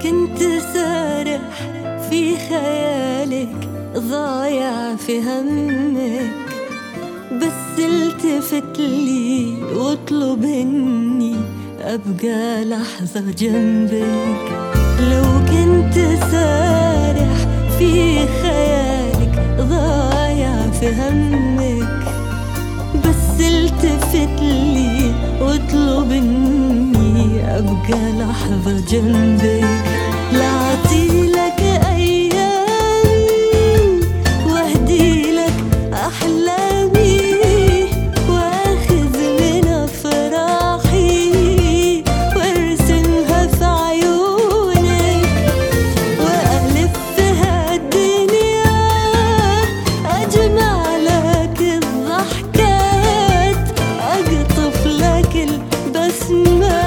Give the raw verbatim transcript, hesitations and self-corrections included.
كنت سارح في خيالك ضايع في همك، بس التفت لي واطلب اني ابقى لحظة جنبك. لو كنت سارح في خيالك ضايع في همك، بس التفت لي واطلب اني ابقى لحظة جنبك. لا اعطيلك ايامي واهدي لك احلامي، واخذ من افراحي وارسمها في عيونك، والفها الدنيا اجمع لك الضحكات، اقطف لك البسمة